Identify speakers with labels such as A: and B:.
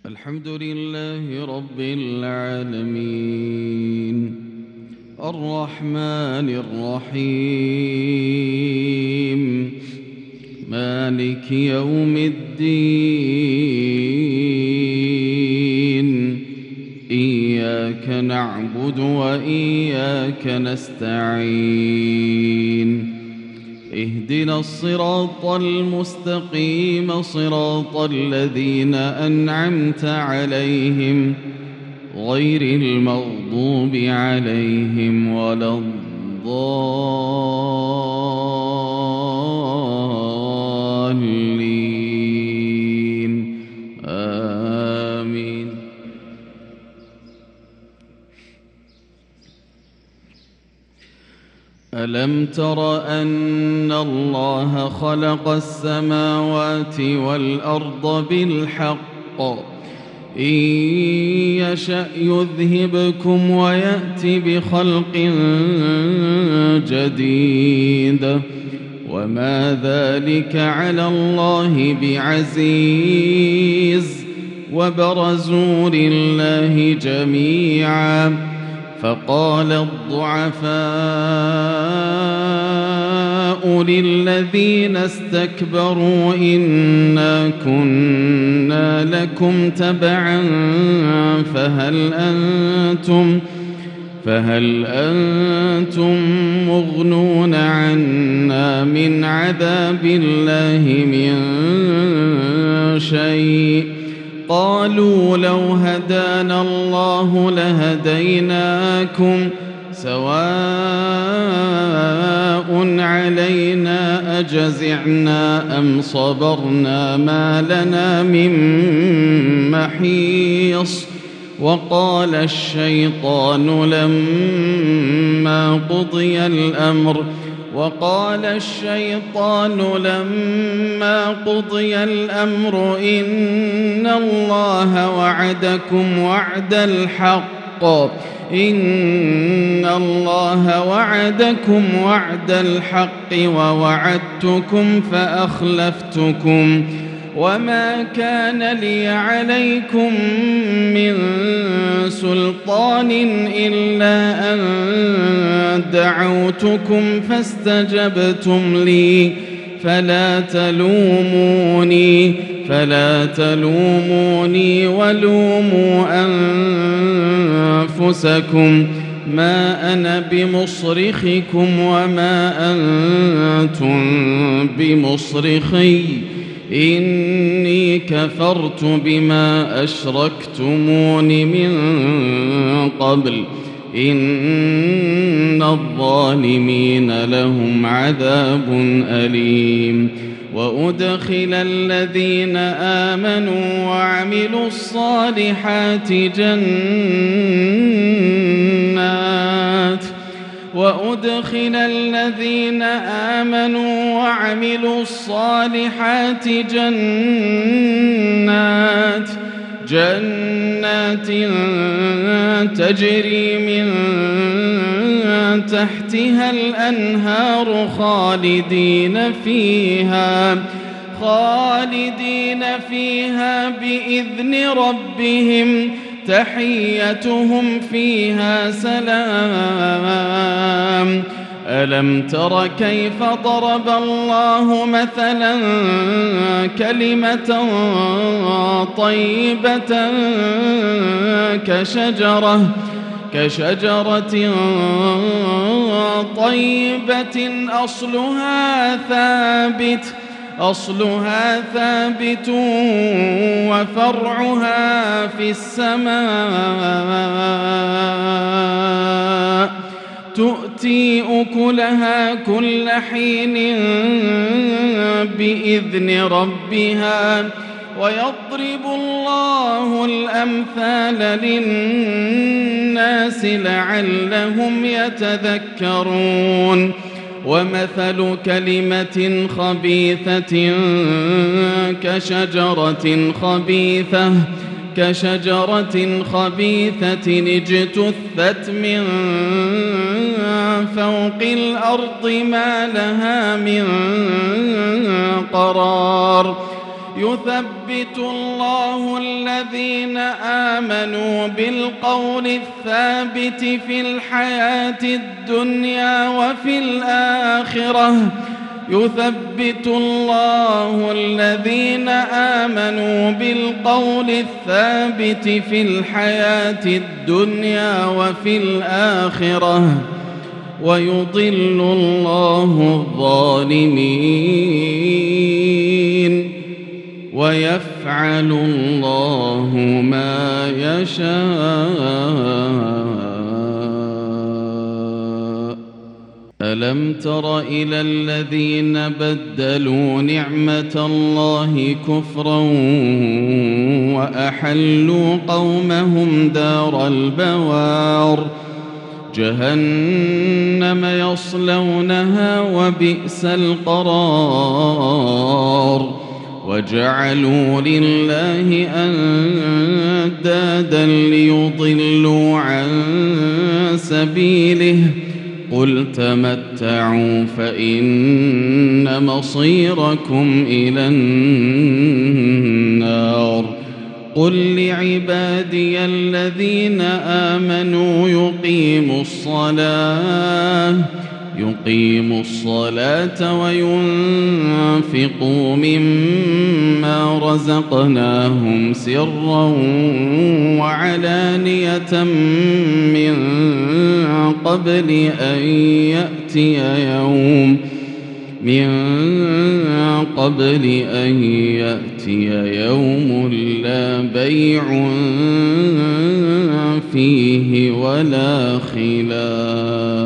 A: الحمد لله رب العالمين الرحمن الرحيم مالك يوم الدين إياك نعبد وإياك نستعين اهدنا الصراط المستقيم صراط الذين أنعمت عليهم غير المغضوب عليهم ولا الضالين آمين. ألم تر أن الله خلق السماوات والأرض بالحق إن يشأ يذهبكم ويأت بخلق جديد وما ذلك على الله بعزيز وبرزوا لله جميعا فقال الضعفاء للذين استكبروا إنا كنا لكم تبعا فهل أنتم مغنون عنا من عذاب الله من شيء قالوا لو هدانا الله لهديناكم سواء علينا أجزعنا أم صبرنا ما لنا من محيص وقال الشيطان لما قضي الأمر إن الله وعدكم وعد الحق ووعدتكم فأخلفتكم وما كان لي عليكم من سلطان إلا أن دعوتكم فاستجبتم لي فلا تلوموني ولوموا أنفسكم ما أنا بمصرخكم وما أنتم بمصرخي إني كفرت بما أشركتمون من قبل إن الظالمين لهم عذاب أليم. وأدخل الذين آمنوا وعملوا الصالحات جنات تجري من تحتها الأنهار خالدين فيها بإذن ربهم تحيتهم فيها سلام. ألم تر كيف ضرب الله مثلا كلمة طيبة كشجرة طيبة أصلها ثابت وفرعها في السماء تؤتي أكلها كل حين بإذن ربها ويضرب الله الأمثال للناس لعلهم يتذكرون. ومثل كلمة خبيثة كشجرة خبيثة اجتثت من فوق الأرض ما لها من قرار يثبت الله الذين آمنوا بالقول الثابت في الحياة الدنيا وفي الآخرة يثبت الله الذين آمنوا بالقول الثابت في الحياة الدنيا وفي الآخرة ويضل الله الظالمين ويفعل الله ما يشاء. ألم تر إلى الذين بدلوا نعمة الله كفرا وأحلوا قومهم دار البوار جهنم يصلونها وبئس القرار وجعلوا لله أندادا ليضلوا عن سبيله قل تمتعوا فإن مصيركم إلى النار قل لعبادي الذين آمنوا يقيموا الصلاة وينفقوا مما رزقناهم سرا وعلانية من قبل أن يأتي يوم لا بيع فيه ولا خلال.